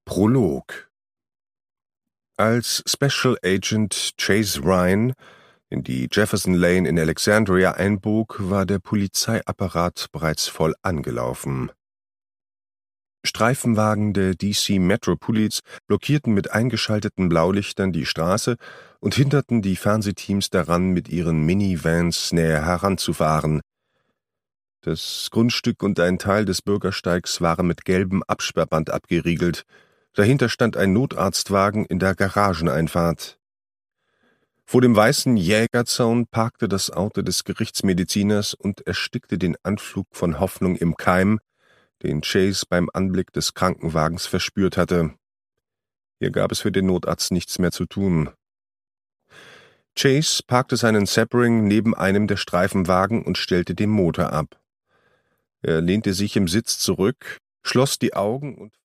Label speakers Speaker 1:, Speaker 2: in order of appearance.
Speaker 1: Prolog. Als Special Agent Chase Ryan in die Jefferson Lane in Alexandria einbog, war der Polizeiapparat bereits voll angelaufen. Streifenwagen der DC Metro Police blockierten mit eingeschalteten Blaulichtern die Straße und hinderten die Fernsehteams daran, mit ihren Minivans näher heranzufahren. Das Grundstück und ein Teil des Bürgersteigs waren mit gelbem Absperrband abgeriegelt. Dahinter stand ein Notarztwagen in der Garageneinfahrt. Vor dem weißen Jägerzaun parkte das Auto des Gerichtsmediziners und erstickte den Anflug von Hoffnung im Keim, den Chase beim Anblick des Krankenwagens verspürt hatte. Hier gab es für den Notarzt nichts mehr zu tun. Chase parkte seinen Sebring neben einem der Streifenwagen und stellte den Motor ab. Er lehnte sich im Sitz zurück, schloss die Augen und